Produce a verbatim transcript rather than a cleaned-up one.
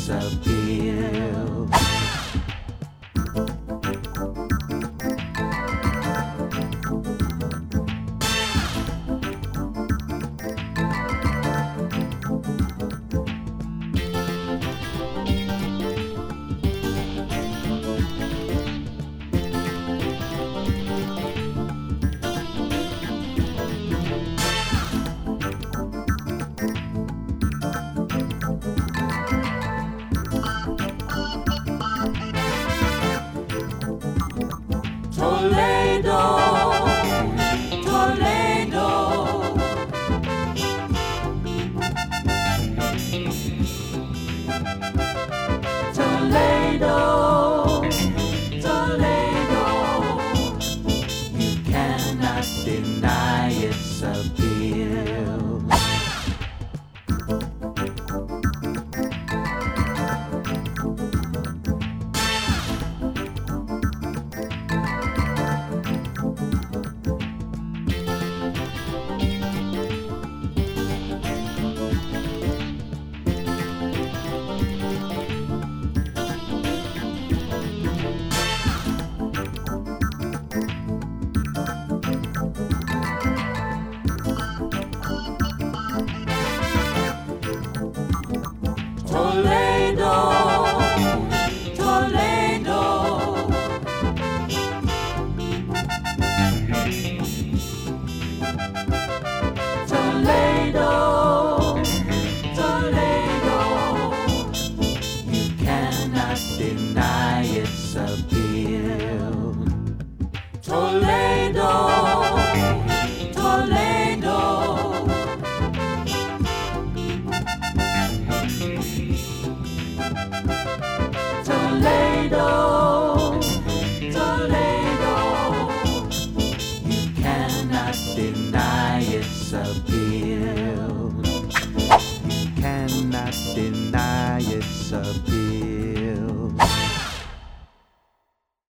its appeal. Toledo, Toledo, Toledo, Toledo, you cannot deny its appeal. Toledo, Toledo, Toledo, Toledo, you cannot deny its appeal. Toledo, Toledo, Toledo, Toledo, you cannot deny its appeal.